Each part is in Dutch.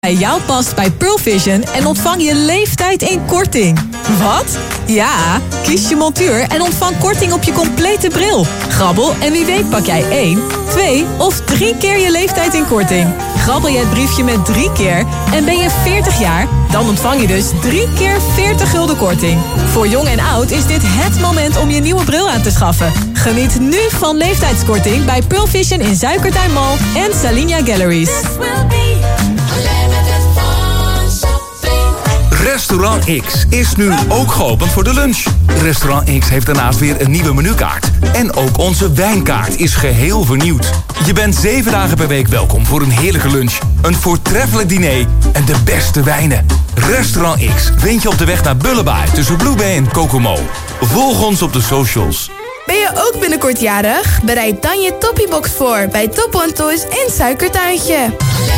bij jou past bij Pearl Vision en ontvang je leeftijd in korting. Wat? Ja, kies je montuur en ontvang korting op je complete bril. Grabbel en wie weet pak jij 1, 2 of 3 keer je leeftijd in korting. Grabbel je het briefje met 3 keer en ben je 40 jaar... dan ontvang je dus 3 keer 40 gulden korting. Voor jong en oud is dit het moment om je nieuwe bril aan te schaffen. Geniet nu van leeftijdskorting bij Pearl Vision in Zuikertuin Mall en Salinia Galleries. Restaurant X is nu ook geopend voor de lunch. Restaurant X heeft daarnaast weer een nieuwe menukaart. En ook onze wijnkaart is geheel vernieuwd. Je bent 7 dagen per week welkom voor een heerlijke lunch, een voortreffelijk diner en de beste wijnen. Restaurant X vind je op de weg naar Bullebye tussen Blue Bay en Kokomo. Volg ons op de socials. Ben je ook binnenkort jarig? Bereid dan je Toppybox voor bij Top One Toys in Suikertuintje.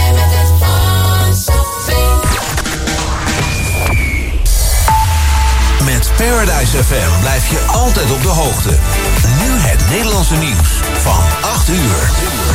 Met Paradise FM blijf je altijd op de hoogte. Nu het Nederlandse nieuws van 8 uur.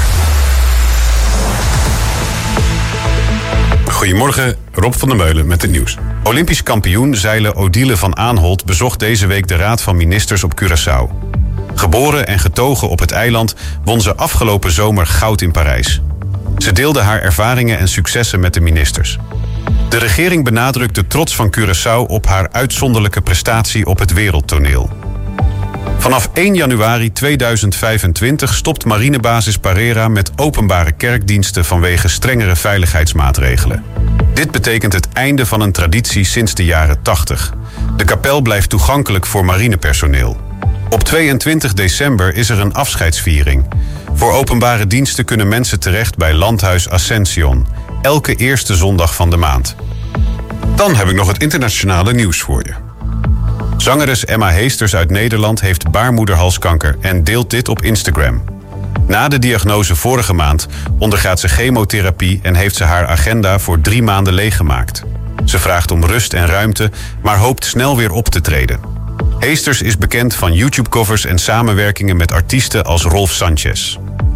Goedemorgen, Rob van der Meulen met het nieuws. Olympisch kampioen zeilen Odile van Aanholt bezocht deze week de Raad van Ministers op Curaçao. Geboren en getogen op het eiland won ze afgelopen zomer goud in Parijs. Ze deelde haar ervaringen en successen met de ministers. De regering benadrukt de trots van Curaçao op haar uitzonderlijke prestatie op het wereldtoneel. Vanaf 1 januari 2025 stopt marinebasis Parera met openbare kerkdiensten vanwege strengere veiligheidsmaatregelen. Dit betekent het einde van een traditie sinds de jaren 80. De kapel blijft toegankelijk voor marinepersoneel. Op 22 december is er een afscheidsviering. Voor openbare diensten kunnen mensen terecht bij Landhuis Ascension, elke eerste zondag van de maand. Dan heb ik nog het internationale nieuws voor je. Zangeres Emma Heesters uit Nederland heeft baarmoederhalskanker en deelt dit op Instagram. Na de diagnose vorige maand ondergaat ze chemotherapie en heeft ze haar agenda voor 3 maanden leeggemaakt. Ze vraagt om rust en ruimte, maar hoopt snel weer op te treden. Heesters is bekend van YouTube-covers en samenwerkingen met artiesten als Rolf Sanchez.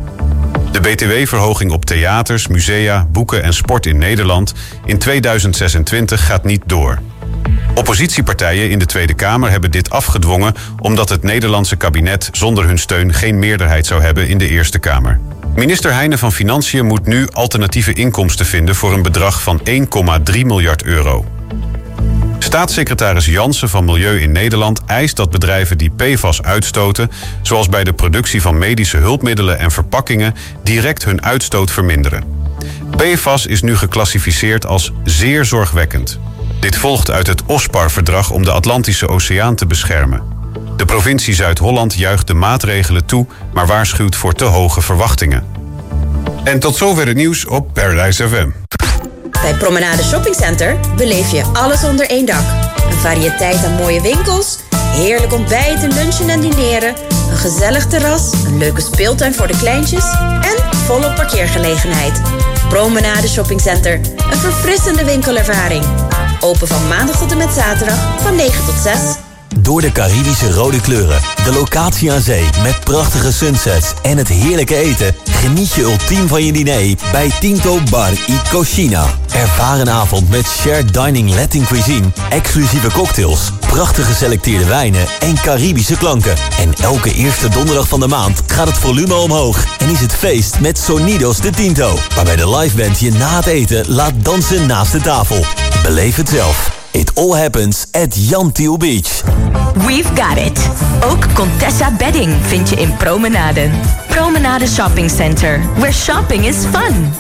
De btw-verhoging op theaters, musea, boeken en sport in Nederland in 2026 gaat niet door. Oppositiepartijen in de Tweede Kamer hebben dit afgedwongen omdat het Nederlandse kabinet zonder hun steun geen meerderheid zou hebben in de Eerste Kamer. Minister Heijnen van Financiën moet nu alternatieve inkomsten vinden voor een bedrag van 1,3 miljard euro. Staatssecretaris Jansen van Milieu in Nederland eist dat bedrijven die PFAS uitstoten, zoals bij de productie van medische hulpmiddelen en verpakkingen, direct hun uitstoot verminderen. PFAS is nu geclassificeerd als zeer zorgwekkend. Dit volgt uit het OSPAR-verdrag om de Atlantische Oceaan te beschermen. De provincie Zuid-Holland juicht de maatregelen toe, maar waarschuwt voor te hoge verwachtingen. En tot zover het nieuws op Paradise FM. Bij Promenade Shopping Center beleef je alles onder één dak. Een variëteit aan mooie winkels, heerlijk ontbijten, lunchen en dineren, een gezellig terras, een leuke speeltuin voor de kleintjes en volop parkeergelegenheid. Promenade Shopping Center, een verfrissende winkelervaring. Open van maandag tot en met zaterdag van 9 tot 6. Door de Caribische rode kleuren, de locatie aan zee met prachtige sunsets en het heerlijke eten, geniet je ultiem van je diner bij Tinto Bar y Cocina. Ervaar een avond met shared dining Latin cuisine, exclusieve cocktails, prachtig geselecteerde wijnen en Caribische klanken. En elke eerste donderdag van de maand gaat het volume omhoog en is het feest met Sonidos de Tinto, waarbij de liveband je na het eten laat dansen naast de tafel. Beleef het zelf. It all happens at Jan Thiel Beach. We've got it. Ook Contessa Bedding vind je in Promenade. Promenade Shopping Center, where shopping is fun.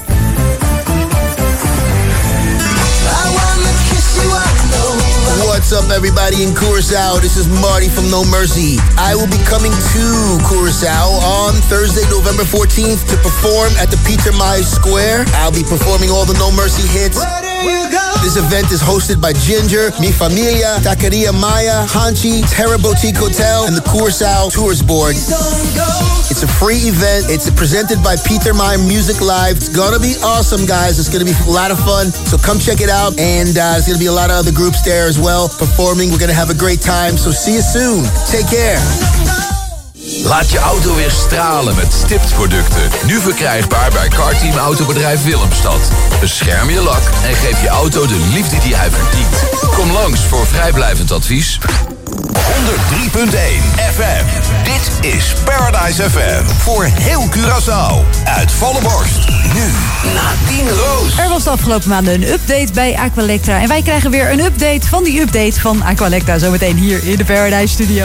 What's up, everybody in Curaçao? This is Marty from No Mercy. I will be coming to Curaçao on Thursday, November 14th to perform at the Peter Maes Square. I'll be performing all the No Mercy hits. This event is hosted by Ginger, Mi Familia, Taqueria Maya, Hanchi, Terra Boutique Hotel, and the Curaçao Tours Board. It's a free event. It's presented by Peter Maes Music Live. It's gonna be awesome, guys. It's gonna be a lot of fun. So come check it out. And there's gonna be a lot of other groups there as well performing. We're gonna have a great time. So see you soon. Take care. Laat je auto weer stralen met Stipt-producten. Nu verkrijgbaar bij Carteam Autobedrijf Willemstad. Bescherm je lak en geef je auto de liefde die hij verdient. Kom langs voor vrijblijvend advies. 103.1 FM. Dit is Paradise FM. Voor heel Curaçao. Uit volle borst. Nu Nadine Roos. Er was de afgelopen maanden een update bij Aqualectra. En wij krijgen weer een update van die update van Aqualectra. Zometeen hier in de Paradise Studio.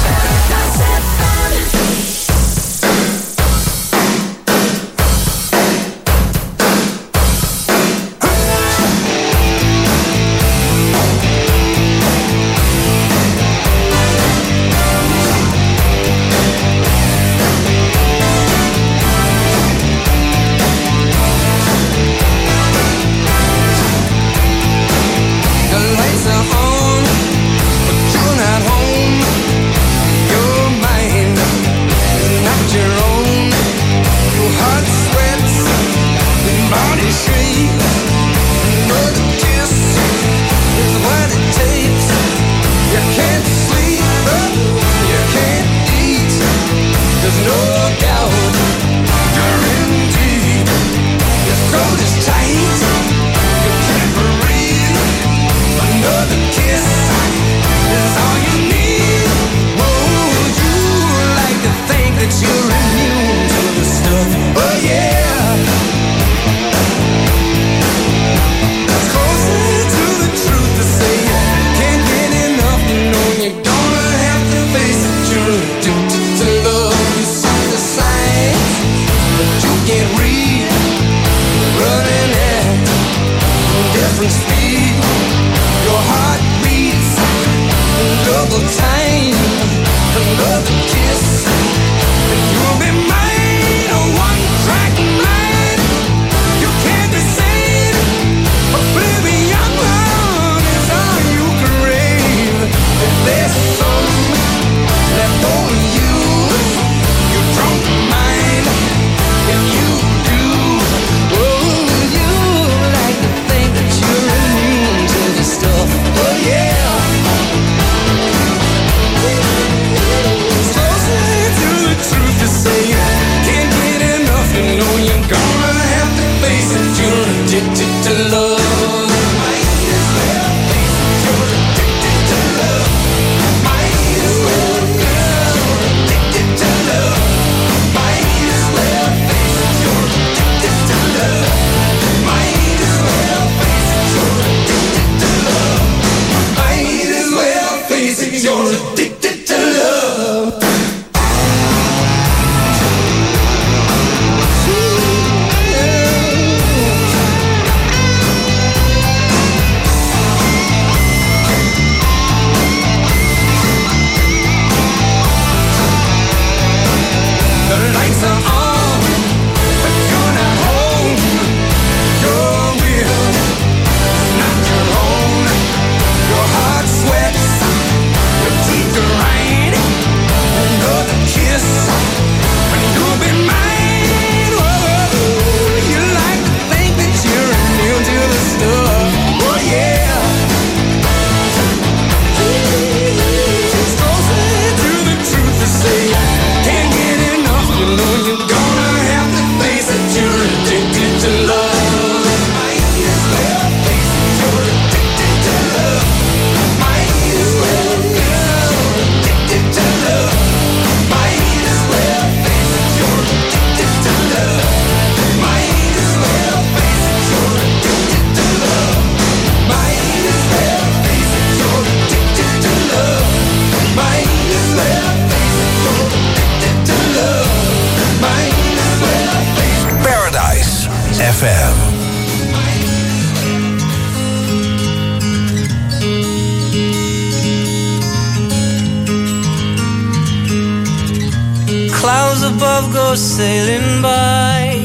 Clouds above go sailing by.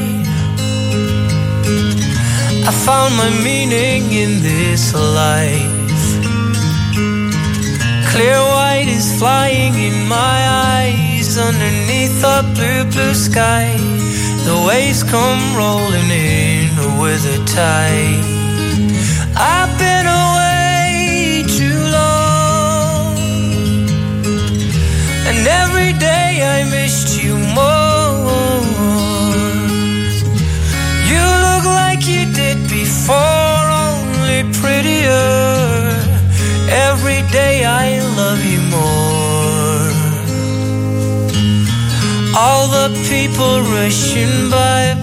I found my meaning in this life. Clear white is flying in my eyes. Underneath a blue, blue sky, the waves come rolling in with a tide. I've been away too long, and every day I miss the people rushing by,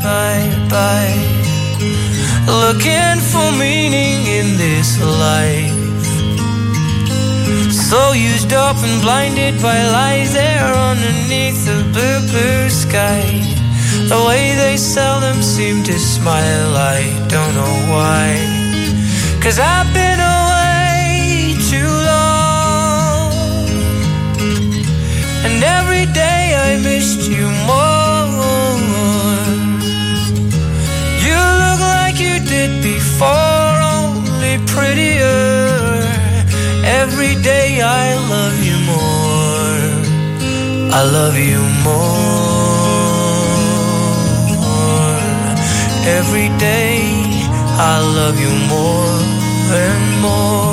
looking for meaning in this life. So used up and blinded by lies there underneath the blue, blue sky. The way they seldom seem to smile, I don't know why. 'Cause I've been away too long, and every day I missed you more. You look like you did before, only prettier. Every day I love you more, I love you more. Every day I love you more and more.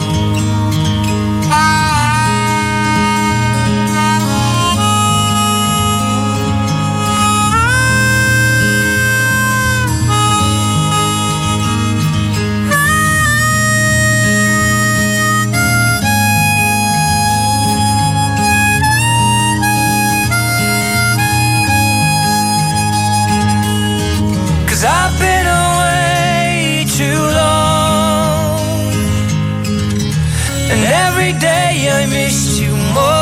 I've been away too long, and every day I missed you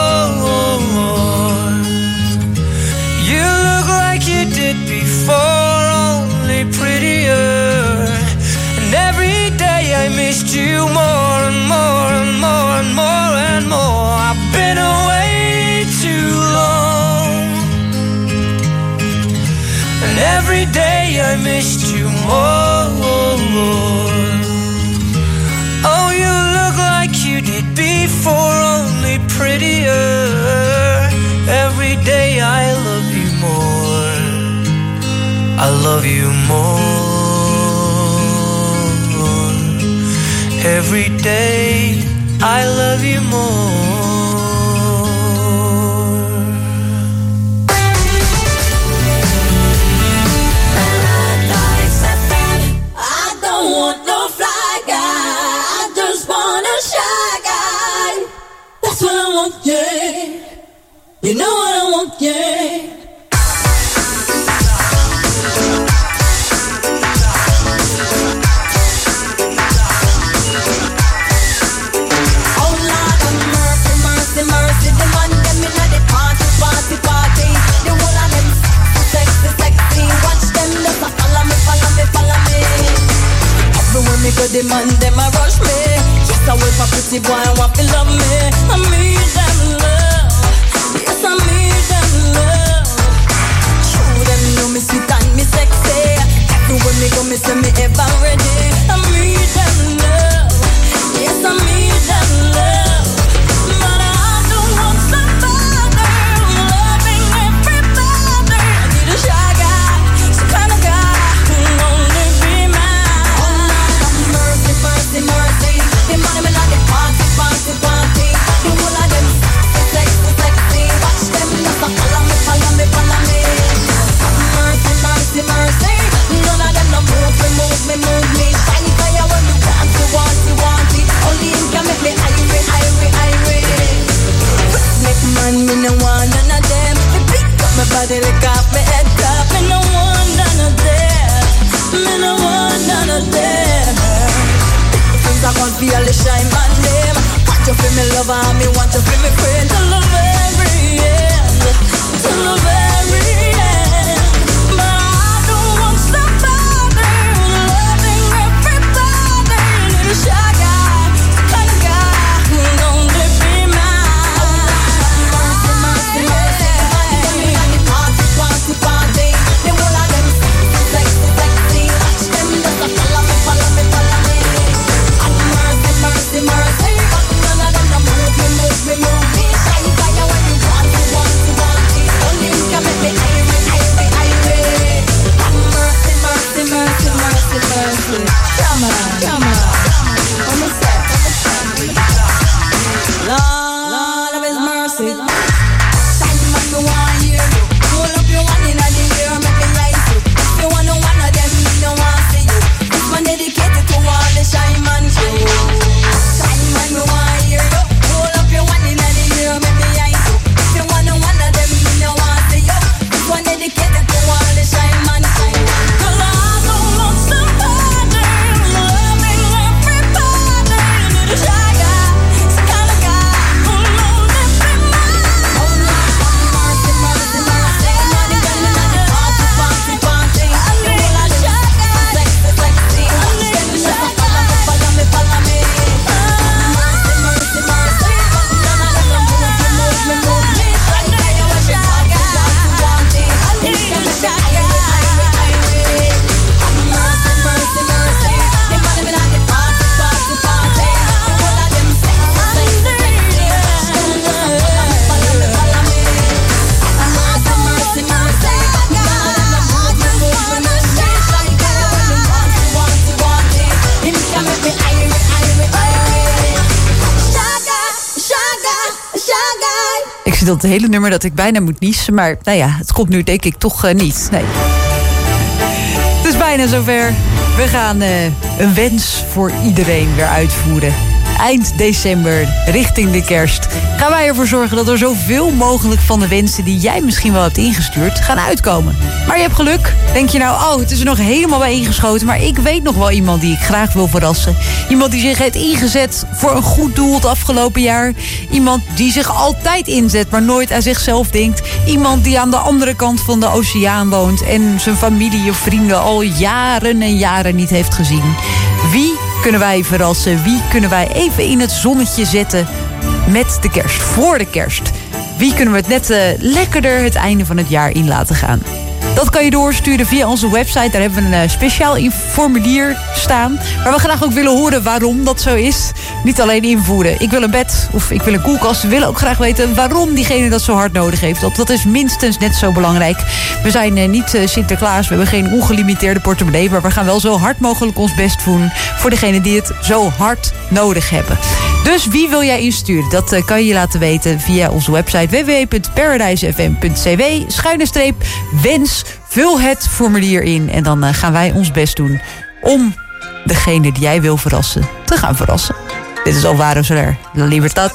more. You look like you did before, only prettier. And every day I missed you more and more and more and more and more. I've been away too long, and every day I missed you more. Oh, you look like you did before, only prettier. Every day I love you more, I love you more. Every day I love you more. Yeah, you know what I want, yeah. Oh Lord of mercy, mercy, mercy. The man them inna the party, party, party. The whole of them sexy, sexy. Watch them just a follow me, follow me, follow me. Everywhere me go, the man them a rush me. Just a wait for pretty boy and want to love me. I need them love, yes I need them love. Show them know me sweet and me sexy. Everywhere me go me say me ever ready. I need them love, yes I need them love. But I don't want somebody loving everybody. I need a shy guy, some kind of guy who only be mine. Oh Lord have mercy, mercy, mercy. The money me like the party, party, party. The whole of them sexy, sexy. Watch them just a follow me, follow me, follow me. Mercy, mercy, mercy. None of them no move me, move me, move me. Shine fire when me want it, want it, want it. Only him can make me irate, irate, irate. Make man, me no want none of them. Me pick up my body, lick off my head top. Me no want none of them. Me no want none of them. I can't feel the shine on them. Want you feel me lover, me want you feel me friend. Till the very end, till the very end. But I don't want somebody loving everybody. Need a shy guy, some kind of guy who only be mine. Mercy, mercy, mercy. Me and the party, party, party. The whole of them sexy, sexy, sexy. Watch them just a follow me, follow me, follow me. Mercy, mercy, none of them no move me, move dat hele nummer dat ik bijna moet niezen. Maar nou ja, het komt nu denk ik toch niet. Nee. Het is bijna zover. We gaan een wens voor iedereen weer uitvoeren. Eind december, richting de kerst, gaan wij ervoor zorgen dat er zoveel mogelijk van de wensen die jij misschien wel hebt ingestuurd, gaan uitkomen. Maar je hebt geluk. Denk je nou, oh, het is er nog helemaal bij ingeschoten, maar ik weet nog wel iemand die ik graag wil verrassen. Iemand die zich heeft ingezet voor een goed doel het afgelopen jaar. Iemand die zich altijd inzet, maar nooit aan zichzelf denkt. Iemand die aan de andere kant van de oceaan woont en zijn familie of vrienden al jaren en jaren niet heeft gezien. Wie kunnen wij verrassen? Wie kunnen wij even in het zonnetje zetten met de kerst, voor de kerst? Wie kunnen we het net lekkerder het einde van het jaar in laten gaan? Dat kan je doorsturen via onze website. Daar hebben we een speciaal formulier staan. Maar we graag ook willen horen waarom dat zo is. Niet alleen invoeren. Ik wil een bed of ik wil een koelkast. We willen ook graag weten waarom diegene dat zo hard nodig heeft. Dat is minstens net zo belangrijk. We zijn niet Sinterklaas. We hebben geen ongelimiteerde portemonnee. Maar we gaan wel zo hard mogelijk ons best doen voor degenen die het zo hard nodig hebben. Dus wie wil jij insturen? Dat kan je je laten weten via onze website www.paradisefm.cw/wens. Vul het formulier in en dan gaan wij ons best doen om degene die jij wil verrassen te gaan verrassen. Dit is Alvaro Soler, La Libertad.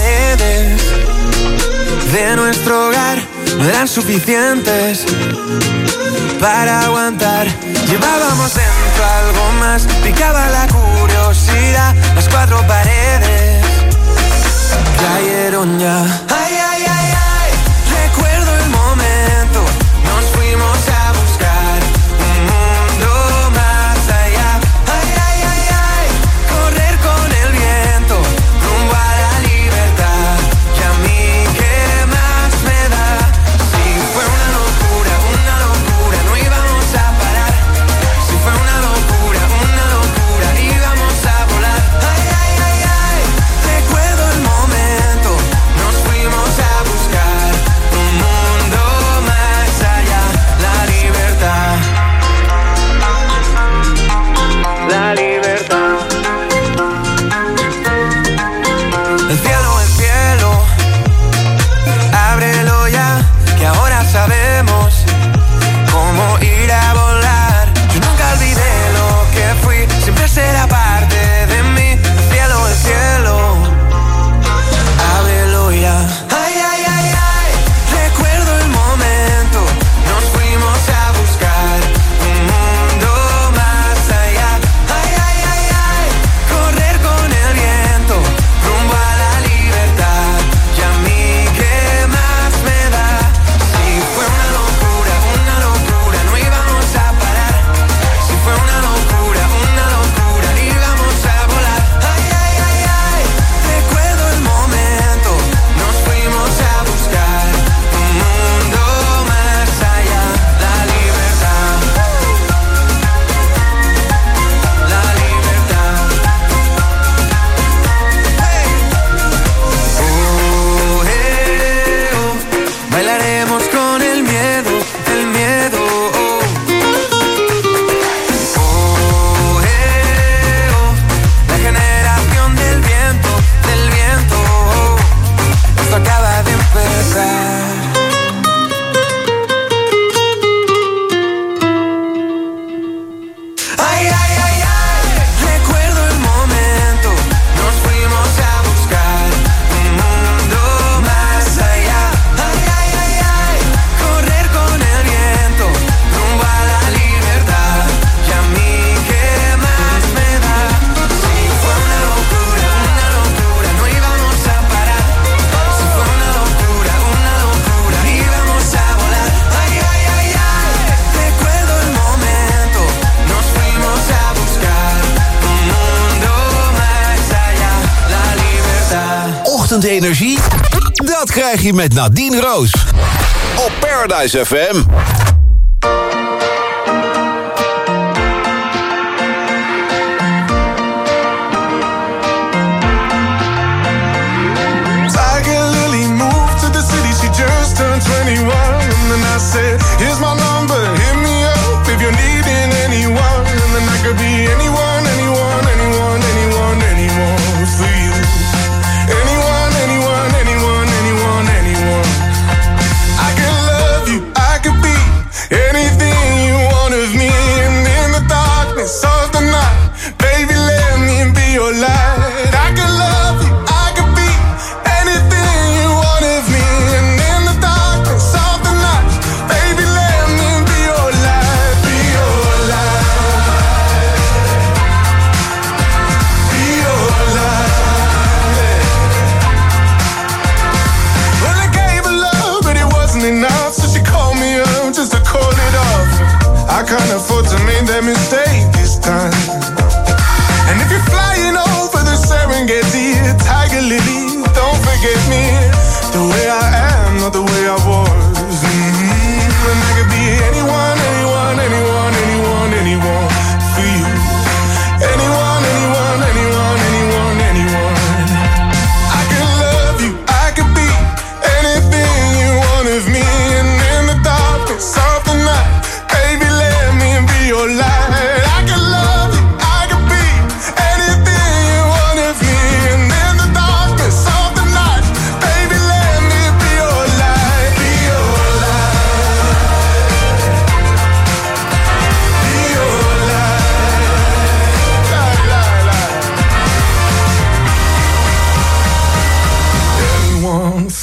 De nuestro hogar no eran suficientes para aguantar. Llevábamos dentro algo más, picaba la curiosidad. Las cuatro paredes cayeron ya. Ay, ay, ay, ay, recuerdo el momento. Nos fuimos a buscar un mundo más allá. Ay, ay, ay, ay, correr con el viento rumbo a la libertad. Y a mí qué más me da. Si fue una locura, no íbamos a parar. Si fue una locura, íbamos a volar. Ay, ay, ay, ay, recuerdo el momento. Nos fuimos a buscar un mundo más allá. La libertad. La libertad. El cielo, ábrelo ya, que ahora sabemos cómo ir a volar. Yo nunca olvidé lo que fui, siempre será parte de mí. El cielo, ábrelo ya. Ay, ay, ay, ay, recuerdo el momento. Nos fuimos a buscar un mundo más allá. Ay, ay, ay, ay, correr con el viento rumbo a la libertad. Y a mí qué más me da. Si fue una locura, no íbamos a parar. Si fue una locura, íbamos a volar. Ay, ay, ay, ay, recuerdo el momento. Nos fuimos a buscar un mundo más allá. La libertad. La libertad. Bailaremos con el miedo, el miedo. La generación del viento, esto acaba de empezar. Ay, ay, ay, ay, recuerdo el momento. Nos fuimos a buscar un mundo más allá. Ay, ay, ay, ay, correr con el viento rumbo a la libertad. Y a mí qué más me da. Si fue una locura, no íbamos a parar. Si fue una locura, íbamos a volar. Ay, ay, ay, ay, recuerdo el momento. Nos fuimos a buscar un mundo más allá. La libertad. Ochtendenergie? Dat krijg je met Nadine Roos. Op Paradise FM. Tiger Lily moved to the city, she just turned 21. And then I said, here's my number, hit me up if you're needing anyone. And then I could be anyone, anyone, anyone, anyone, anyone for you. Anyone, anyone, anyone, anyone, anyone.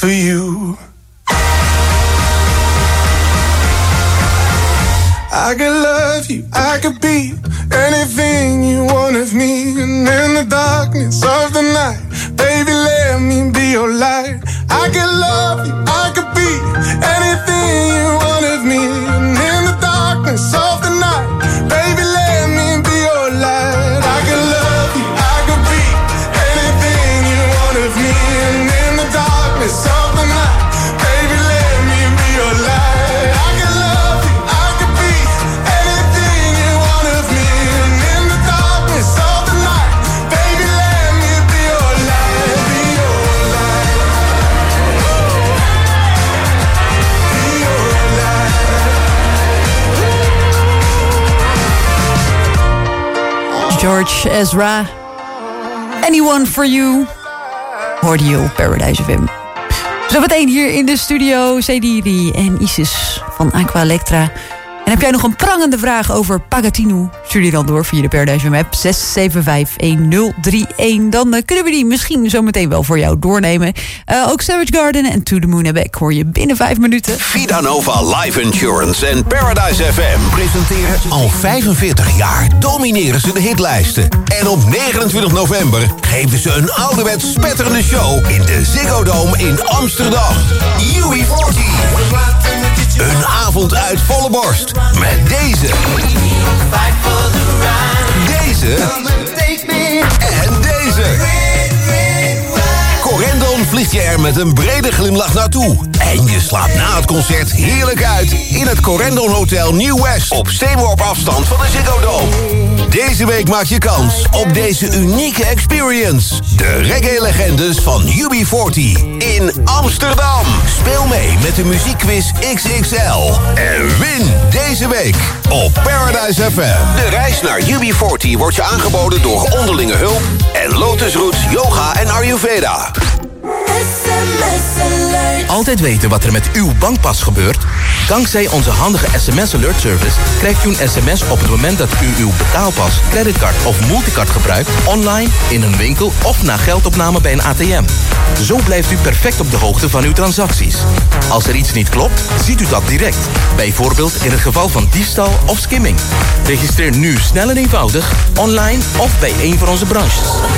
for you. I could love you, I could be anything you want of me. And in the darkness of the night, baby, let me be your light. I could love you, I could be anything you want of me. And in the darkness of the night, baby, let me be your light. I could love you, I could be anything you want of me. And in the darkness of the night, baby, let me be your light. I could love you, I could be anything you want of me. And in the darkness of the night, baby, let me be your light, be your light, be your light. George Ezra, Anyone for You, hoorde je op Paradise FM. Zometeen hier in de studio, Cediri en Isis van Aqua Electra. En heb jij nog een prangende vraag over Pagatino? Stuur die dan door via de Paradise FM app 6751031. Dan kunnen we die misschien zometeen wel voor jou doornemen. Ook Savage Garden en To The Moon and Back hoor je binnen 5 minuten. Vidanova Life Insurance en Paradise FM presenteren al 45 jaar domineren ze de hitlijsten. En op 29 november geven ze een ouderwets spetterende show in de Ziggo Dome in Amsterdam. UB40. Een avond uit volle borst met deze. Deze. En deze. Corendon vliegt je er met een brede glimlach naartoe. En je slaapt na het concert heerlijk uit in het Corendon Hotel New West op steenworp afstand van de Ziggo Dome. Deze week maak je kans op deze unieke experience. De reggae-legendes van UB40 in Amsterdam. Speel mee met de muziekquiz XXL. En win deze week op Paradise FM. De reis naar UB40 wordt je aangeboden door Onderlinge Hulp en Lotus Roots Yoga en Ayurveda. Altijd weten wat er met uw bankpas gebeurt? Dankzij onze handige SMS Alert Service krijgt u een sms op het moment dat u uw betaalpas, creditcard of multicard gebruikt, online, in een winkel of na geldopname bij een ATM. Zo blijft u perfect op de hoogte van uw transacties. Als er iets niet klopt, ziet u dat direct. Bijvoorbeeld in het geval van diefstal of skimming. Registreer nu snel en eenvoudig, online of bij een van onze branches.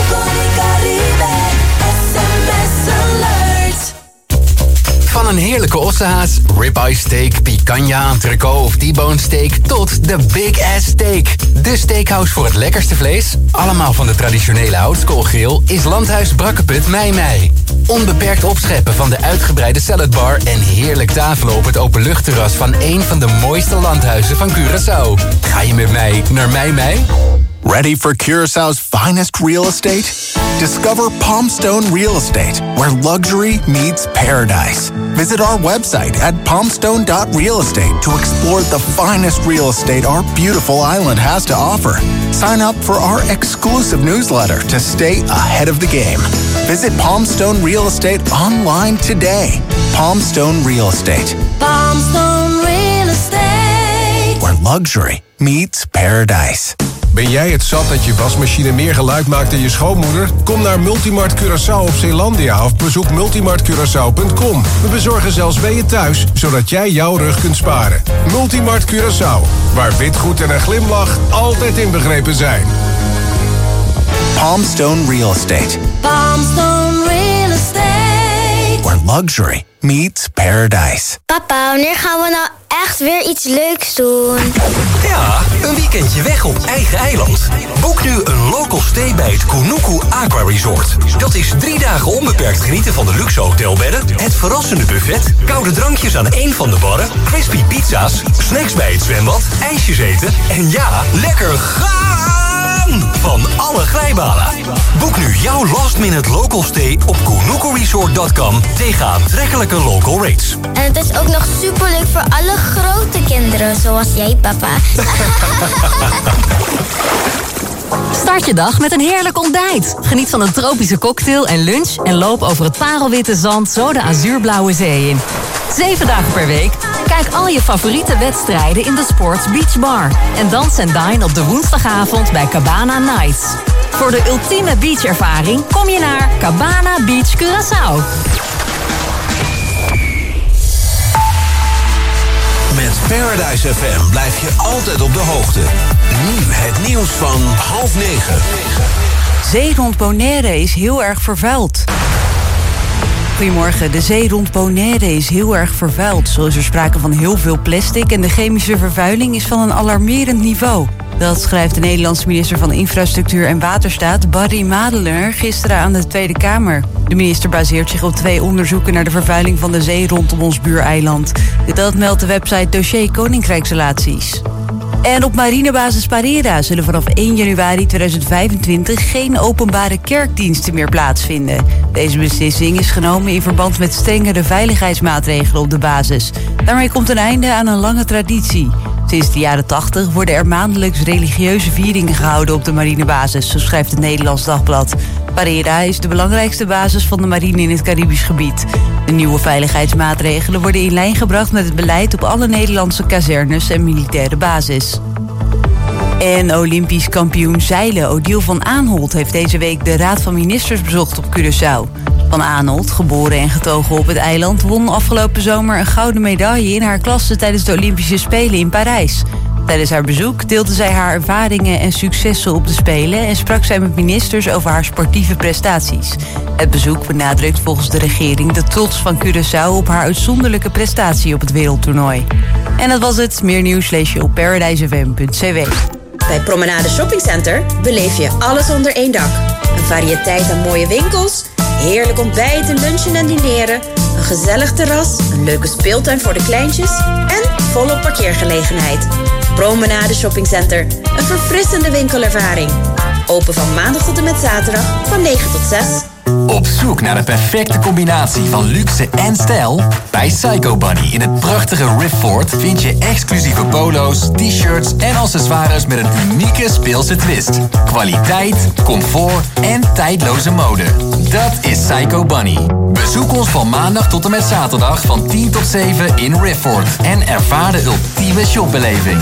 Van een heerlijke ossehaas, ribeye steak, picanha, entrecote of T-bone steak tot de Big Ass Steak. De steakhouse voor het lekkerste vlees, allemaal van de traditionele houtskoolgrill, is Landhuis Brakkeput Mei. Onbeperkt opscheppen van de uitgebreide saladbar en heerlijk tafelen op het openluchtterras van een van de mooiste landhuizen van Curaçao. Ga je met mij naar Mei? Ready for Curaçao's finest real estate? Discover Palmstone Real Estate, where luxury meets paradise. Visit our website at palmstone.realestate to explore the finest real estate our beautiful island has to offer. Sign up for our exclusive newsletter to stay ahead of the game. Visit Palmstone Real Estate online today. Palmstone Real Estate. Palmstone Real Estate. Where luxury meets paradise. Ben jij het zat dat je wasmachine meer geluid maakt dan je schoonmoeder? Kom naar Multimart Curaçao op Zeelandia of bezoek multimartcuraçao.com. We bezorgen zelfs bij je thuis, zodat jij jouw rug kunt sparen. Multimart Curaçao, waar witgoed en een glimlach altijd inbegrepen zijn. Palmstone Real Estate. Palmstone Real Estate. Where luxury meets paradise. Papa, wanneer gaan we nou echt weer iets leuks doen? Ja, een weekendje weg op eigen eiland. Boek nu een local stay bij het Kunuku Aqua Resort. Dat is 3 dagen onbeperkt genieten van de luxe hotelbedden, het verrassende buffet, koude drankjes aan één van de barren, crispy pizza's, snacks bij het zwembad, ijsjes eten en ja, lekker gaan van alle glijbanen. Boek nu jouw last minute local stay op kunukuresort.com tegen aantrekkelijke local rates. En het is ook nog superleuk voor alle grote kinderen, zoals jij, papa. Start je dag met een heerlijk ontbijt. Geniet van een tropische cocktail en lunch en loop over het parelwitte zand zo de azuurblauwe zee in. 7 dagen per week. Kijk al je favoriete wedstrijden in de Sports Beach Bar. En dans en dine op de woensdagavond bij Cabana Nights. Voor de ultieme beachervaring kom je naar Cabana Beach Curaçao. Paradise FM blijft je altijd op de hoogte. Nu het nieuws van 8:30. Zee rond Bonaire is heel erg vervuild. Goedemorgen, de zee rond Bonaire is heel erg vervuild. Zo is er sprake van heel veel plastic en de chemische vervuiling is van een alarmerend niveau. Dat schrijft de Nederlandse minister van Infrastructuur en Waterstaat, Barry Madeleiner, gisteren aan de Tweede Kamer. De minister baseert zich op 2 onderzoeken naar de vervuiling van de zee rondom ons buureiland. Dat meldt de website Dossier Koninkrijksrelaties. En op marinebasis Parera zullen vanaf 1 januari 2025 geen openbare kerkdiensten meer plaatsvinden. Deze beslissing is genomen in verband met strengere veiligheidsmaatregelen op de basis. Daarmee komt een einde aan een lange traditie. Sinds de jaren 80 worden er maandelijks religieuze vieringen gehouden op de marinebasis, zo schrijft het Nederlands Dagblad. Parera is de belangrijkste basis van de marine in het Caribisch gebied. De nieuwe veiligheidsmaatregelen worden in lijn gebracht met het beleid op alle Nederlandse kazernes en militaire basis. En Olympisch kampioen zeilen Odile van Aanholt heeft deze week de Raad van Ministers bezocht op Curaçao. Van Aanholt, geboren en getogen op het eiland, won afgelopen zomer een gouden medaille in haar klasse tijdens de Olympische Spelen in Parijs. Tijdens haar bezoek deelde zij haar ervaringen en successen op de Spelen en sprak zij met ministers over haar sportieve prestaties. Het bezoek benadrukt volgens de regering de trots van Curaçao op haar uitzonderlijke prestatie op het wereldtoernooi. En dat was het. Meer nieuws lees je op paradisefm.cw. Bij Promenade Shopping Center beleef je alles onder één dak. Een variëteit aan mooie winkels, heerlijk ontbijten, lunchen en dineren, een gezellig terras, een leuke speeltuin voor de kleintjes en volop parkeergelegenheid. Promenade Shopping Center, een verfrissende winkelervaring. Open van maandag tot en met zaterdag van 9 tot 6. Op zoek naar de perfecte combinatie van luxe en stijl? Bij Psycho Bunny in het prachtige Rifford vind je exclusieve polo's, t-shirts en accessoires met een unieke speelse twist. Kwaliteit, comfort en tijdloze mode. Dat is Psycho Bunny. Bezoek ons van maandag tot en met zaterdag van 10 tot 7 in Rifford en ervaar de ultieme shopbeleving.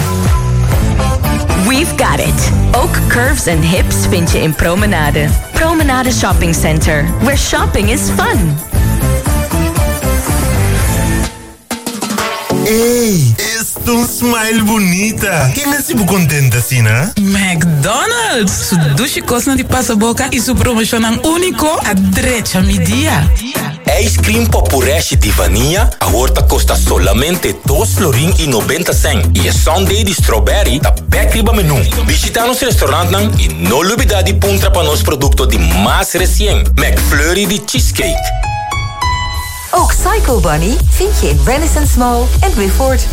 We've got it. Ook curves en hips vind je in Promenade. Promenade Shopping Center, where shopping is fun. Ei, es un smile bonita. Que me sigo contenta, Sina? McDonald's. Su dushi cosna di pasaboca e su promocionan único a drecha mi dia. Ice cream popureci di vanilla a horta costa solamente $2.90 y el sundae di strawberry da backriba menu. Visita nos restaurant nang y no olvidar di punta pa nos producto di más recién, McFlurry di cheesecake. Ook Psycho Bunny vind je in Renaissance Mall en Rifford.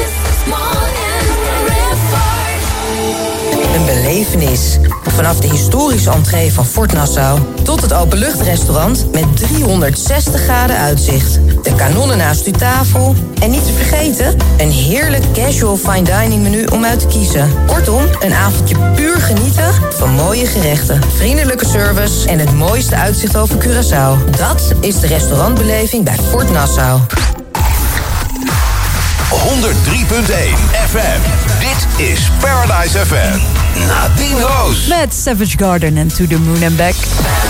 Een belevenis. Vanaf de historische entree van Fort Nassau tot het openluchtrestaurant met 360 graden uitzicht. De kanonnen naast uw tafel. En niet te vergeten, een heerlijk casual fine dining menu om uit te kiezen. Kortom, een avondje puur genieten van mooie gerechten, vriendelijke service en het mooiste uitzicht over Curaçao. Dat is de restaurantbeleving bij Fort Nassau. 103.1 FM. Dit is Paradise FM. Nadine Roos. Met Savage Garden en To The Moon and Back.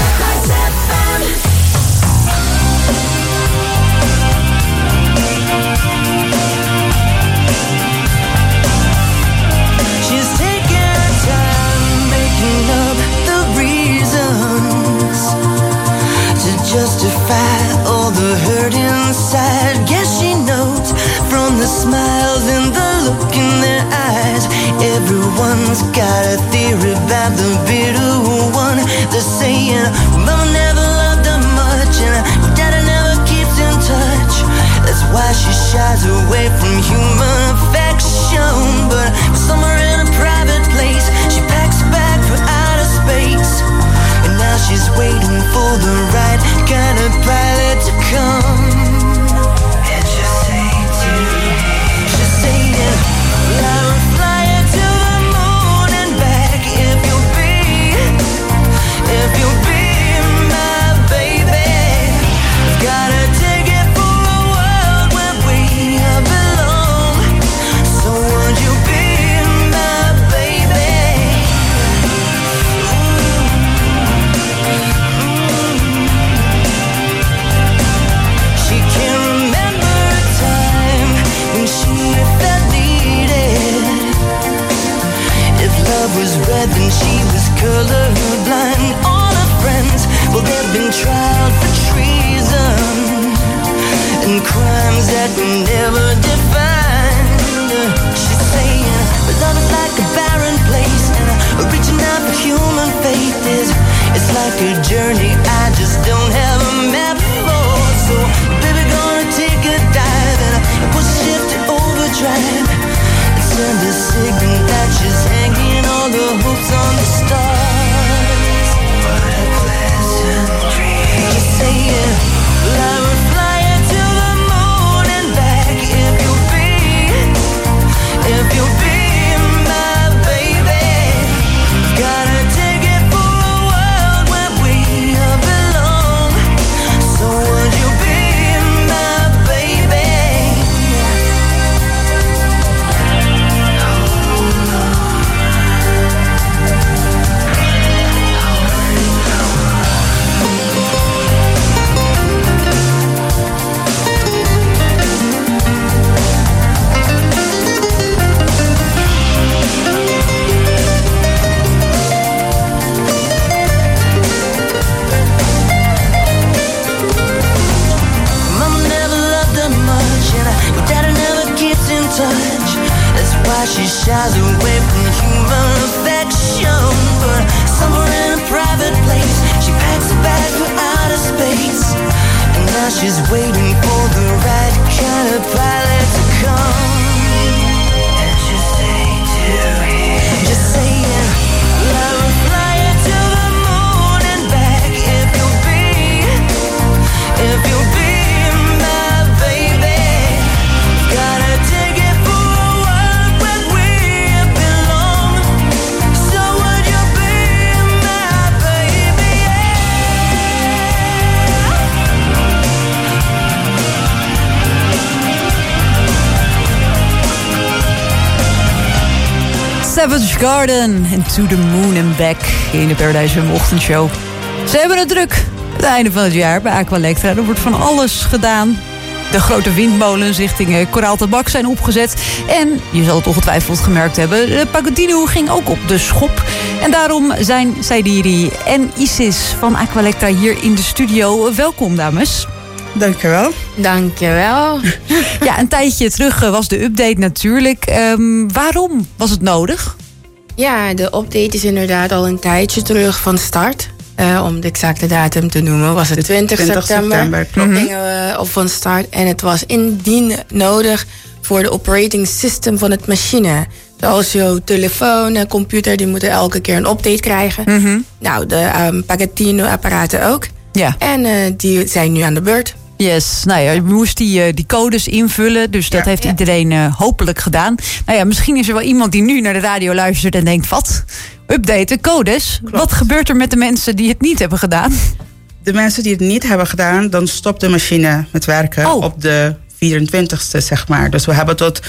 She's taking time making up the reasons to justify all the hurt inside. Guess she knows from the smiles and the look in their eyes. Everyone's got a theory about the bitter one. They're saying, Mama never loved her much, and Daddy never keeps in touch. That's why she shies away from human affection. But somewhere in a private place, she packs a bag for outer space. And now she's waiting for the right kind of pilot to come. So won't you be my trial for treason and crimes that we never defined. She's saying, but love is like a barren place, and reaching out for human faith it's like a journey I just don't have a map for. So, baby, gonna take a dive and put shift to overdrive and send a signal that she's hanging all the hopes on the stars. What a pleasant dream. Just saying, well, I would fly you to the moon and back if you'll be my baby. Gotta take it for a world where we belong. So would you be my baby? Touch. That's why she shies away from human affection. But somewhere in a private place, she packs a bag for outer space. And now she's waiting for the right kind of pilot to come. And just say to him, just saying, well, I will fly you to the moon and back if you'll be my baby. Gotta take it for a world where we belong. So would you be my baby? Savage Garden en To the Moon and Back in de Paradise FM ochtendshow. Ze hebben het druk. Het einde van het jaar bij Aqualectra. Er wordt van alles gedaan. De grote windmolens richting Coraal Tabak zijn opgezet. En, je zal het ongetwijfeld gemerkt hebben, de Pagatino ging ook op de schop. En daarom zijn Saidiri en Isis van Aqualectra hier in de studio. Welkom, dames. Dankjewel. Dankjewel. Ja, een tijdje terug was de update natuurlijk. Waarom was het nodig? Ja, de update is inderdaad al een tijdje terug van start. Om de exacte datum te noemen, was het de 20 september. Gingen we op van start. En het was indien nodig voor de operating system van het machine. Zoals jouw telefoon en computer, die moeten elke keer een update krijgen. Nou, de Pagatino-apparaten ook. Ja. En die zijn nu aan de beurt. Yes, nou ja, je moest die codes invullen. Dus dat heeft iedereen hopelijk gedaan. Nou ja, misschien is er wel iemand die nu naar de radio luistert en denkt, wat? Updaten, codes? Klopt. Wat gebeurt er met de mensen die het niet hebben gedaan? De mensen die het niet hebben gedaan, dan stopt de machine met werken op de 24e, zeg maar. Dus we hebben tot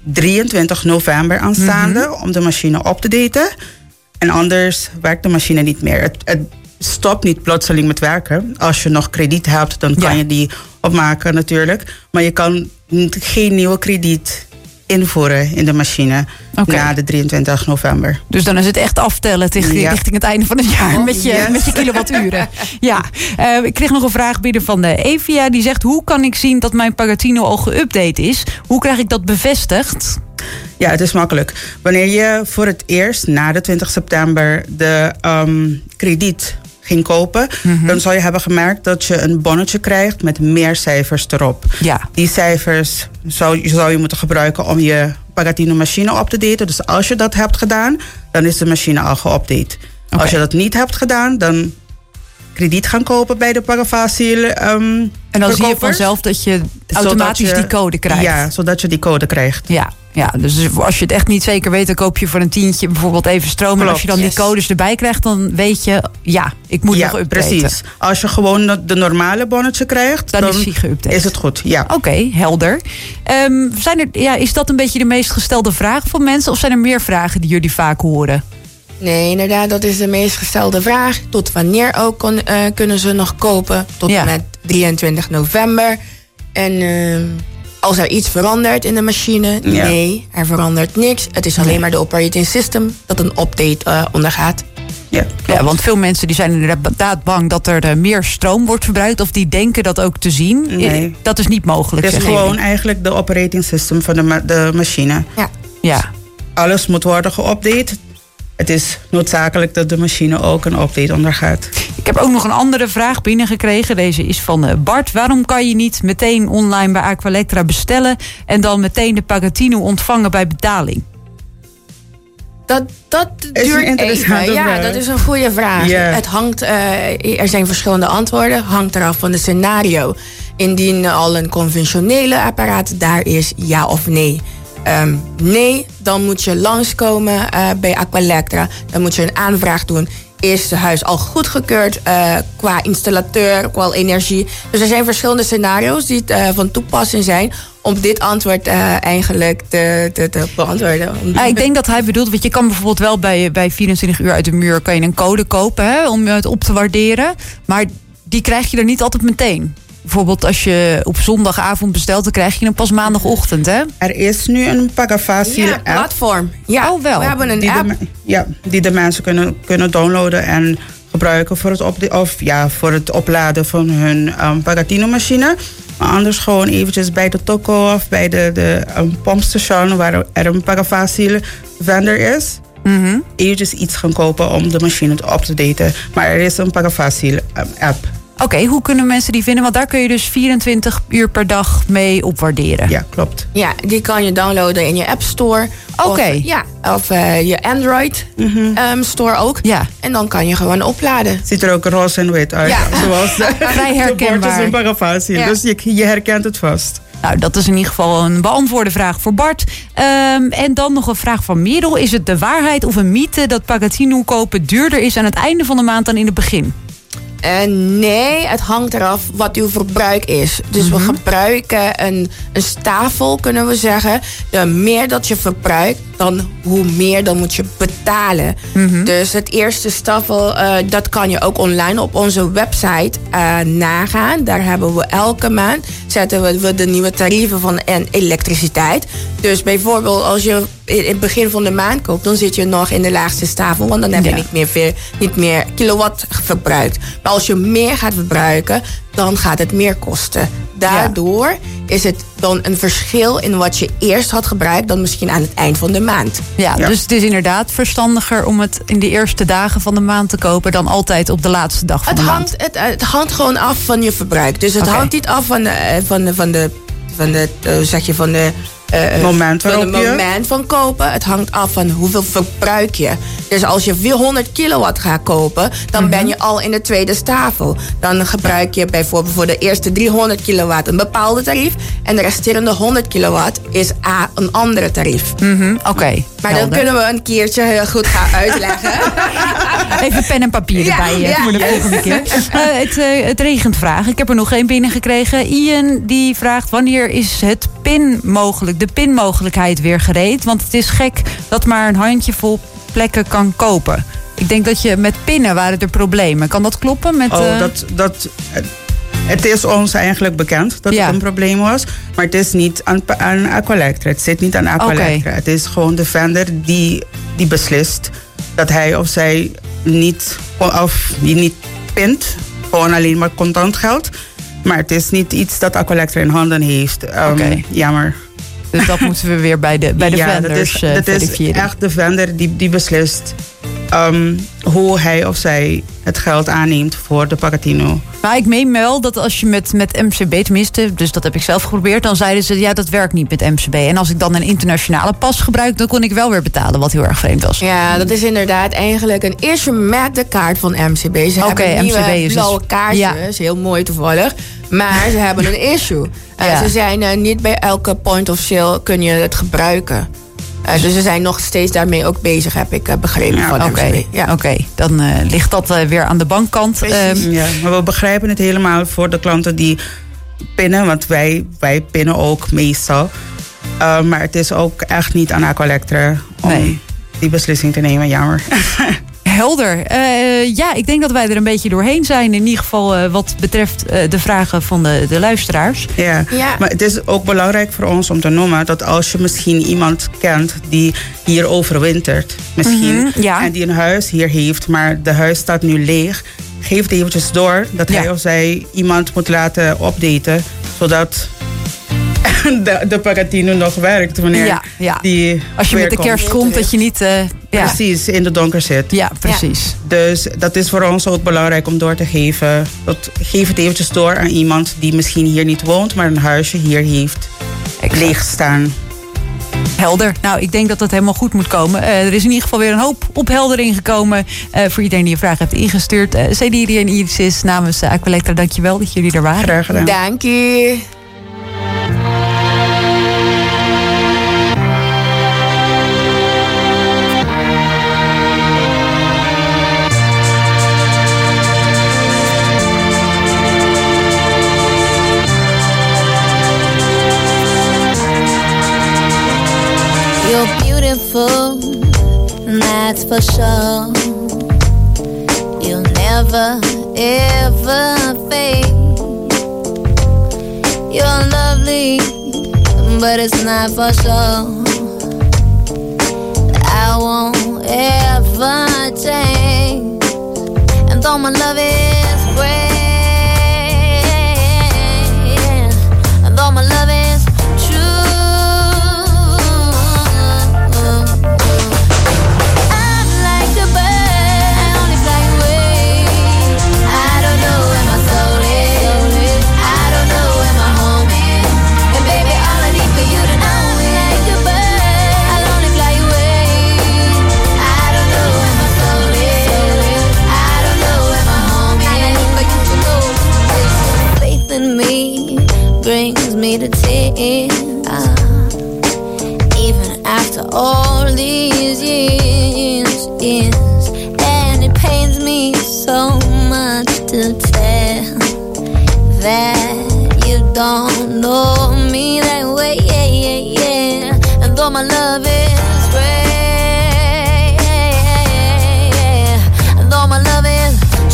23 november aanstaande om de machine op te daten. En anders werkt de machine niet meer. Het stopt niet plotseling met werken. Als je nog krediet hebt, dan kan je die opmaken natuurlijk. Maar je kan geen nieuwe krediet invoeren in de machine na de 23 november. Dus dan is het echt aftellen richting het einde van het jaar met je kilowatturen. Ja, ik kreeg nog een vraag binnen van Evia. Die zegt, hoe kan ik zien dat mijn Pagatino al geüpdate is? Hoe krijg ik dat bevestigd? Ja, het is makkelijk. Wanneer je voor het eerst na de 20 september de krediet ging kopen, dan zal je hebben gemerkt dat je een bonnetje krijgt met meer cijfers erop. Ja. Die cijfers zou je moeten gebruiken om je Pagatino machine op te daten. Dus als je dat hebt gedaan, dan is de machine al geupdate. Als je dat niet hebt gedaan, dan krediet gaan kopen bij de Pagafacil en dan zie je vanzelf dat je automatisch die code krijgt. Ja, zodat je die code krijgt. Ja, dus als je het echt niet zeker weet, dan koop je voor een tientje bijvoorbeeld even stroom. Klopt. En als je dan die codes erbij krijgt, dan weet je, ik moet nog updaten. Precies. Als je gewoon de normale bonnetje krijgt, dan is die geüpdate. Is het goed, ja. Oké, helder. Is dat een beetje de meest gestelde vraag van mensen? Of zijn er meer vragen die jullie vaak horen? Nee, inderdaad, dat is de meest gestelde vraag. Tot wanneer ook kunnen ze nog kopen? Tot en met 23 november. En als er iets verandert in de machine, nee, er verandert niks. Het is alleen maar de operating system dat een update ondergaat. Ja, want veel mensen die zijn inderdaad bang dat er meer stroom wordt verbruikt. Of die denken dat ook te zien. Nee. Dat is niet mogelijk. Het is gewoon eigenlijk de operating system van de machine. Ja. Alles moet worden geüpdate. Het is noodzakelijk dat de machine ook een update ondergaat. Ik heb ook nog een andere vraag binnengekregen. Deze is van Bart. Waarom kan je niet meteen online bij Aqualectra bestellen en dan meteen de Pagatino ontvangen bij betaling? Dat duurt even. Ja, dat is een goede vraag. Yeah. Het hangt, er zijn verschillende antwoorden. Hangt eraf van de scenario. Indien al een conventionele apparaat daar is, ja of nee. Nee, dan moet je langskomen bij Aqualectra. Dan moet je een aanvraag doen. Is het huis al goedgekeurd qua installateur, qua energie? Dus er zijn verschillende scenario's die van toepassing zijn om dit antwoord eigenlijk te beantwoorden. Ik denk dat hij bedoelt, want je kan bijvoorbeeld wel bij 24 uur uit de muur kan je een code kopen, hè, om het op te waarderen. Maar die krijg je er niet altijd meteen. Bijvoorbeeld als je op zondagavond bestelt, dan krijg je hem pas maandagochtend, hè? Er is nu een Pagafacil app. Platform. Ja, wel. We hebben een app. Die de mensen kunnen downloaden en gebruiken voor het opladen van hun Pagatino-machine. Maar anders gewoon eventjes bij de toko of bij de pompstation waar er een Pagafacil vendor is. Eventjes iets gaan kopen om de machine op te daten. Maar er is een Pagafacil app. Oké, hoe kunnen mensen die vinden? Want daar kun je dus 24 uur per dag mee opwaarderen. Ja, klopt. Ja, die kan je downloaden in je App Store. Oké. Of je Android Store ook. Ja. En dan kan je gewoon opladen. Ziet er ook roze en wit uit. Ja. Zoals vrij herkenbaar. Een Pagafacil. Ja. Dus je herkent het vast. Nou, dat is in ieder geval een beantwoorde vraag voor Bart. En dan nog een vraag van Merel. Is het de waarheid of een mythe dat Pagatino kopen duurder is aan het einde van de maand dan in het begin? Nee, het hangt eraf wat uw verbruik is. Dus we gebruiken een staafel, kunnen we zeggen. De meer dat je verbruikt, dan hoe meer dan moet je betalen. Dus het eerste staafel, dat kan je ook online op onze website nagaan. Daar hebben we elke maand, zetten we de nieuwe tarieven van elektriciteit. Dus bijvoorbeeld als je in het begin van de maand koopt, dan zit je nog in de laagste stafel, want dan heb je niet meer kilowatt verbruikt. Maar als je meer gaat verbruiken, dan gaat het meer kosten. Daardoor is het dan een verschil in wat je eerst had gebruikt dan misschien aan het eind van de maand. Ja, dus het is inderdaad verstandiger om het in de eerste dagen van de maand te kopen dan altijd op de laatste dag van de maand. Het hangt gewoon af van je verbruik. Dus het hangt niet af van het moment van kopen. Het hangt af van hoeveel verbruik je. Dus als je 400 kilowatt gaat kopen, dan ben je al in de tweede stafel. Dan gebruik je bijvoorbeeld voor de eerste 300 kilowatt een bepaalde tarief. En de resterende 100 kilowatt is een andere tarief. Oké. Maar dan kunnen we een keertje heel goed gaan uitleggen. Even pen en papier erbij voor de volgende keer. Het regent vragen. Ik heb er nog één binnengekregen. Ian die vraagt, wanneer is het PIN mogelijk? De pinmogelijkheid weer gereed. Want het is gek dat maar een handjevol plekken kan kopen. Ik denk dat je met pinnen waren er problemen. Kan dat kloppen? Het is ons eigenlijk bekend dat het een probleem was. Maar het is niet aan Aqualectra. Het zit niet aan Aqualectra. Het is gewoon de vendor die beslist dat hij of zij niet pint. Gewoon alleen maar contant geld. Maar het is niet iets dat Aqualectra in handen heeft. Jammer. Dus dat moeten we weer bij de vendors dat is echt de vendor die beslist hoe hij of zij het geld aanneemt voor de Pagatino. Maar ik meen wel dat als je met MCB, tenminste, dus dat heb ik zelf geprobeerd, dan zeiden ze, ja, dat werkt niet met MCB. En als ik dan een internationale pas gebruik, dan kon ik wel weer betalen, wat heel erg vreemd was. Ja, dat is inderdaad eigenlijk een issue met de kaart van MCB. Ze hebben een nieuwe blauwe kaartje, is heel mooi toevallig. Maar ze hebben een issue. Ze zijn niet bij elke point of sale kun je het gebruiken. Dus ze zijn nog steeds daarmee ook bezig, heb ik begrepen van MCB. Oké, dan ligt dat weer aan de bankkant. Maar we begrijpen het helemaal voor de klanten die pinnen. Want wij pinnen ook meestal. Maar het is ook echt niet aan Aqualectra om die beslissing te nemen. Jammer. Helder. Ja, ik denk dat wij er een beetje doorheen zijn. In ieder geval wat betreft de vragen van de luisteraars. Ja, maar het is ook belangrijk voor ons om te noemen dat als je misschien iemand kent die hier overwintert, misschien, en die een huis hier heeft, maar de huis staat nu leeg, geef het eventjes door dat hij of zij iemand moet laten updaten, zodat de Pagatino nog werkt wanneer die als je met de kerst komt, dat je niet precies in de donker zit. Ja, precies. Ja. Dus dat is voor ons ook belangrijk om door te geven. Geef het eventjes door aan iemand die misschien hier niet woont, maar een huisje hier heeft leeg staan. Helder. Nou, ik denk dat dat helemaal goed moet komen. Er is in ieder geval weer een hoop opheldering gekomen voor iedereen die een vraag heeft ingestuurd. Cediri en Iris namens Aqualectra, dankjewel dat jullie er waren. Graag gedaan. Dank je. You're beautiful, that's for sure. You'll never, ever fade. You're lovely, but it's not for sure. I won't ever change. And though my love is great, and though my love is brings me to tears, even after all these years, and it pains me so much to tell that you don't know me that way, and though my love is great, and though my love is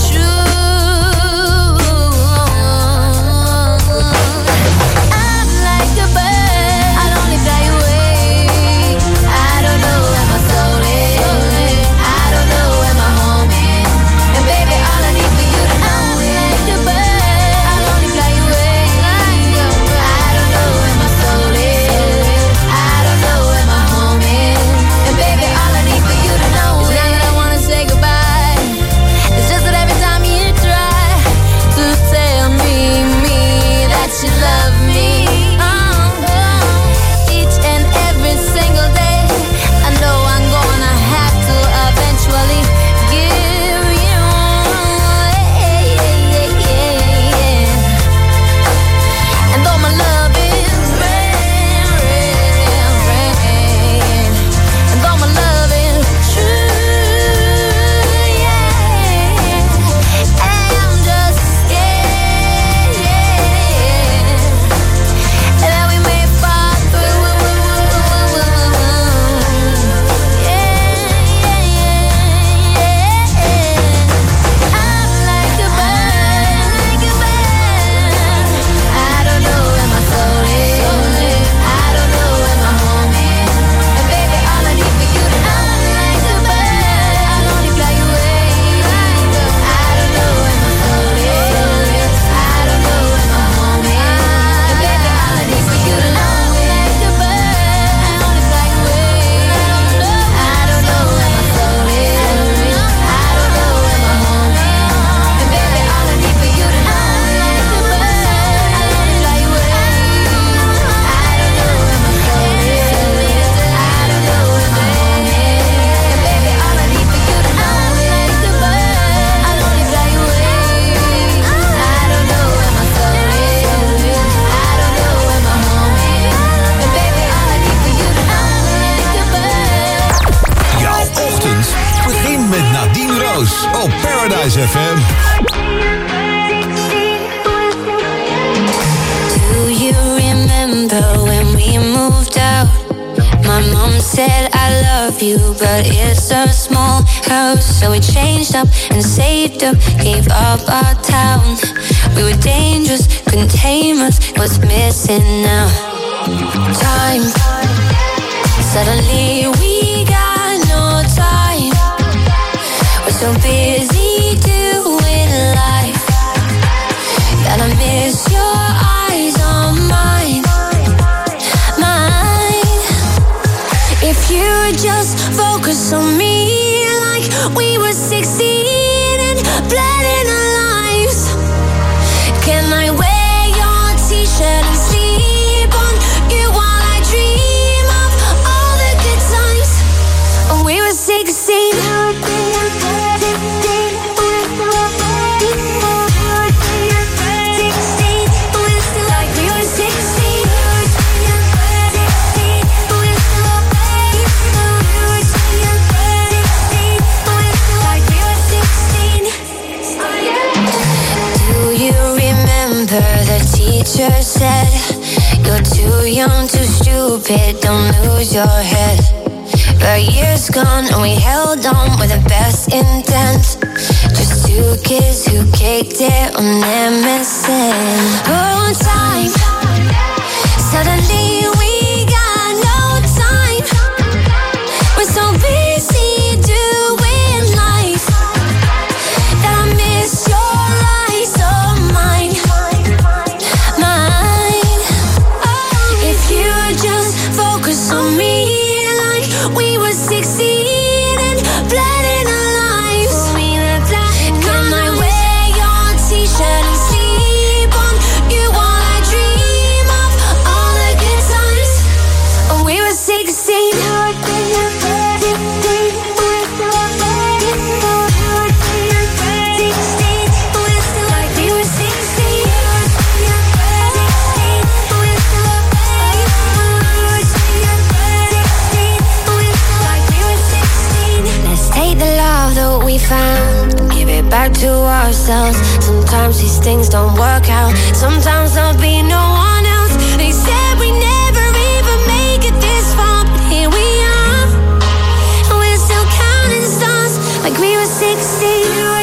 op Paradise FM. Do you remember when we moved out? My mom said I love you, but it's a small house. So we changed up and saved up, gave up our town. We were dangerous, couldn't tame us. What's missing now? Time. Suddenly we got no time. We're so busy doing life that I miss your eyes on mine. If you just focus on me like we were 16 and blood in our lives. Can I wear your t-shirt and sleep on you while I dream of all the good times when we were 16? The teacher said, you're too young, too stupid, don't lose your head. But years gone and we held on with the best intent. Just two kids who kicked it on MSN. Oh, time. Suddenly we got no time. We're so busy doing life that I miss your lies on mine. Just focus on me like we were 16 and blood in our lives. Can I wear your t-shirt and sleep on you while I dream of all the good times when we were 16? We found and give it back to ourselves. Sometimes these things don't work out. Sometimes there'll be no one else. They said we never even make it this far, but here we are, and we're still counting stars like we were 16.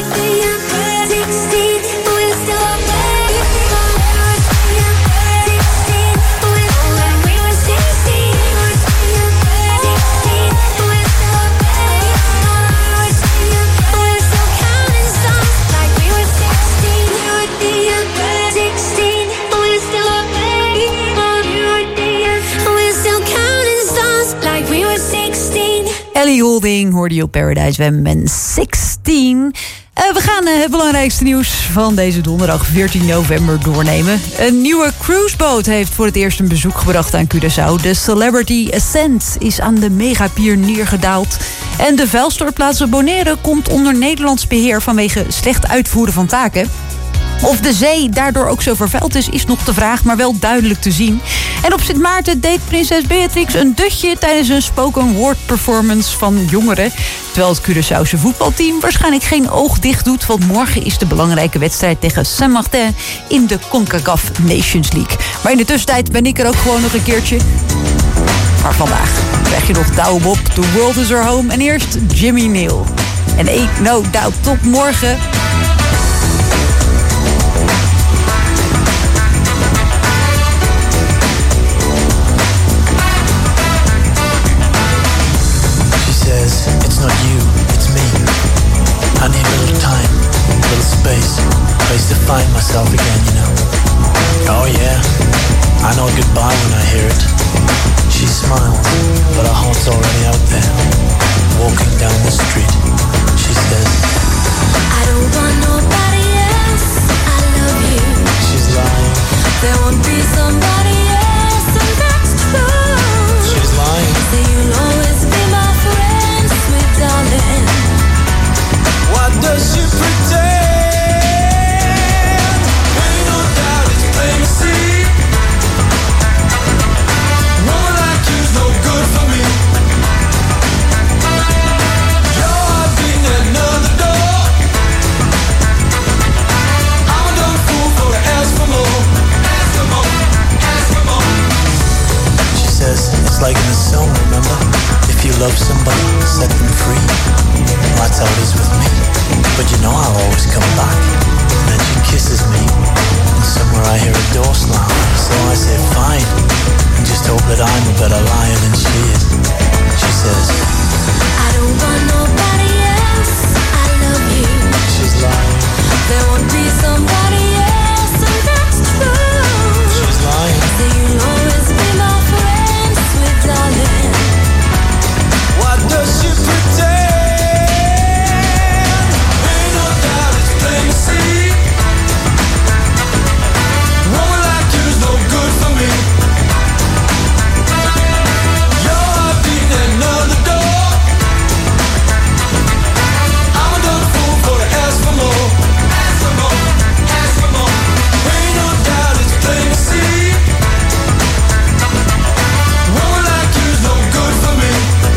Ellie Goulding hoorde je op Paradise FM en 16. We gaan het belangrijkste nieuws van deze donderdag 14 november doornemen. Een nieuwe cruiseboot heeft voor het eerst een bezoek gebracht aan Curaçao. De Celebrity Ascent is aan de megapier neergedaald. En de vuilstortplaats Bonaire komt onder Nederlands beheer vanwege slecht uitvoeren van taken. Of de zee daardoor ook zo vervuild is nog de vraag, maar wel duidelijk te zien. En op Sint Maarten deed prinses Beatrix een dutje tijdens een spoken word performance van jongeren. Terwijl het Curaçaose voetbalteam waarschijnlijk geen oog dicht doet, want morgen is de belangrijke wedstrijd tegen Saint-Martin in de CONCACAF Nations League. Maar in de tussentijd ben ik er ook gewoon nog een keertje. Maar vandaag krijg je nog Douwe Bob, The World Is Our Home en eerst Jimmy Neal. En Ain't No Doubt, tot morgen. It's not you, it's me. I need a little time, a little space, place to find myself again, you know. Oh yeah, I know goodbye when I hear it. She smiles, but her heart's already out there. Walking down the street, she says, I don't want nobody else, I love you. She's lying. There won't be somebody else, and that's true. She's lying. Say you'll always be my friend, sweet darling. What does she pretend? Ain't no doubt it's plain to see. Woman like you's no good for me. Your heart beating at another door. love somebody, set them free. That's how it is with me. But you know I'll always come back. And then she kisses me, and somewhere I hear a door slam. So I say fine, and just hope that I'm a better liar than she is. She says, I don't want nobody else, I love you. She's lying. There won't be somebody else, and that's true. She's lying. So you'll always be my friend, sweet darling. What does she pretend? Ain't no doubt it's plain to see. Woman like you's no good for me. Your heart beating at another door. I'm a dumb fool for to ask for more. Ask for more, ask for more. Ain't no doubt it's plain to see. Woman like you's no good for me.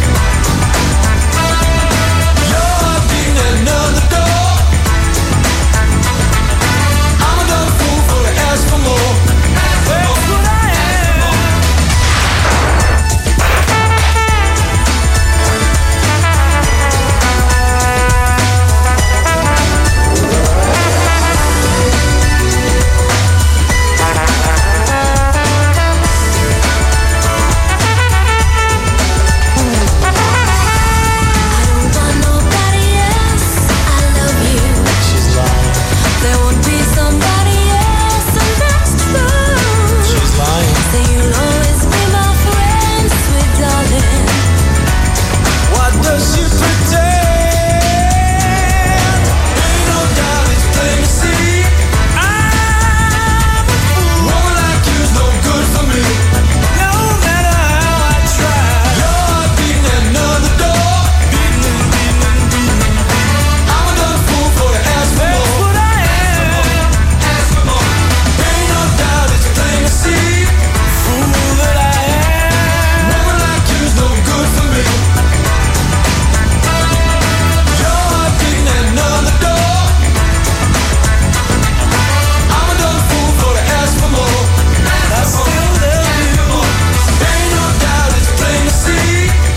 Your heart beating at another door. I'm a dumb fool for to ask for more. Ask for more. That's what I am. Nobody else, I love you. She's lying. There won't be somebody else, and that's true. She's lying. So you'll always be my friend, sweet darling. What does she pretend? Ain't no doubt it's plain to see. I'm a fool. Woman like you's no good for me. No matter how I try. Your heart beating at another door. Beating, beating, beating. I'm a dumb fool for to ask for more. That's what I am. Ask for more. Ain't no doubt it's plain to see. Fool that I am. Woman like you's no good for me. Your heart beating at another door. I'm a dumb fool for to ask for more. I still love you. Ain't no doubt it's plain to see.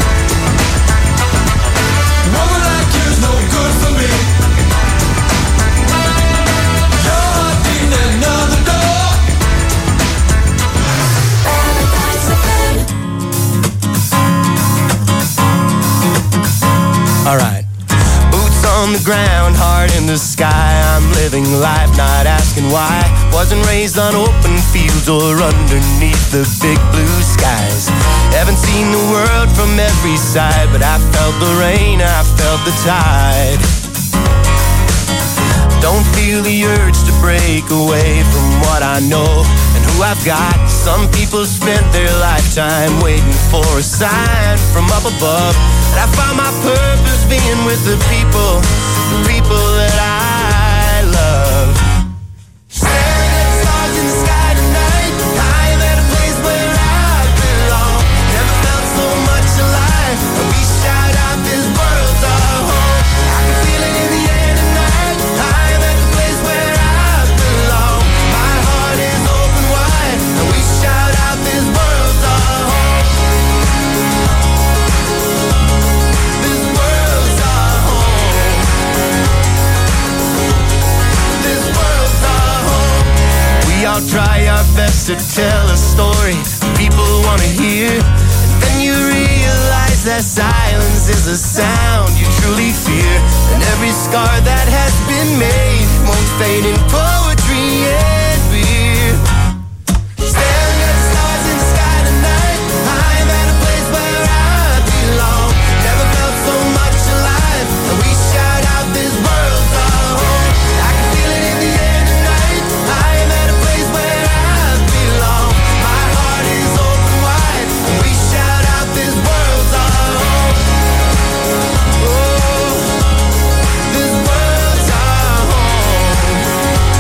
Woman like you's no good for me. Your heart beating at another door. Alright. Boots on the ground, heart in the sky. I'm living life, not asking why. Wasn't raised on open fields or underneath the big blue skies. Haven't seen the world from every side, but I felt the rain, I felt the tide. Don't feel the urge to break away from what I know and who I've got. Some people spent their lifetime waiting for a sign from up above. But I found my purpose being with the people that I love. Staring at the stars in the sky tonight, I'm at a place where I belong. Never felt so much alive, and we shout out this world's our home. I can feel it in the air tonight. I'm at the place where I belong. My heart is open wide, and we shout out this world's our home. This world's our home. This world's our home. We all try our best to tell a story people want to hear, and then you realize that silence is a sound you truly fear. And every scar that has been made won't fade in poetry and beer. Staring at the stars in the sky tonight, I'm at a place where I belong. Never felt so much alive, and we shout out this world's our home. I can feel it in the air tonight. I'm at a place where I belong. My heart is open wide, and we shout out this world's our home. Oh, this world's our home.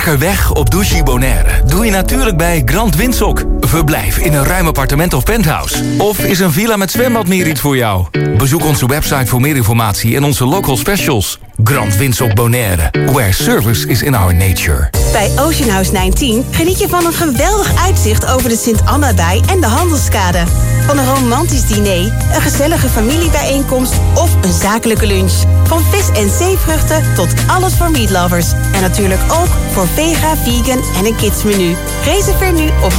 Lekker weg op Douche Bonaire doe je natuurlijk bij Grand Windsock. Verblijf in een ruim appartement of penthouse. Of is een villa met zwembad meer iets voor jou? Bezoek onze website voor meer informatie en onze local specials. Grand Windsock Bonaire, where service is in our nature. Bij Ocean House 19 geniet je van een geweldig uitzicht over de Sint-Anna-baai en de Handelskade. Van een romantisch diner, een gezellige familiebijeenkomst of een zakelijke lunch. Van vis en zeevruchten tot alles voor meatlovers. En natuurlijk ook voor vega, vegan en een kidsmenu. Reserveer nu op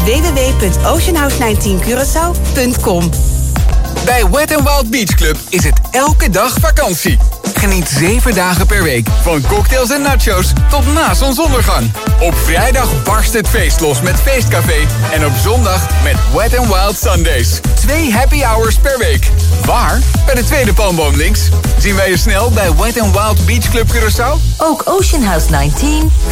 www.oceanhouse19curaçao.com. Bij Wet n Wild Beach Club is het elke dag vakantie. Geniet 7 dagen per week van cocktails en nachos tot na zonsondergang. Op vrijdag barst het feest los met Feestcafé. En op zondag met Wet n Wild Sundays. 2 happy hours per week. Waar? Bij de tweede palmboom links. Zien wij je snel bij Wet n Wild Beach Club Curaçao? Ook Ocean House 19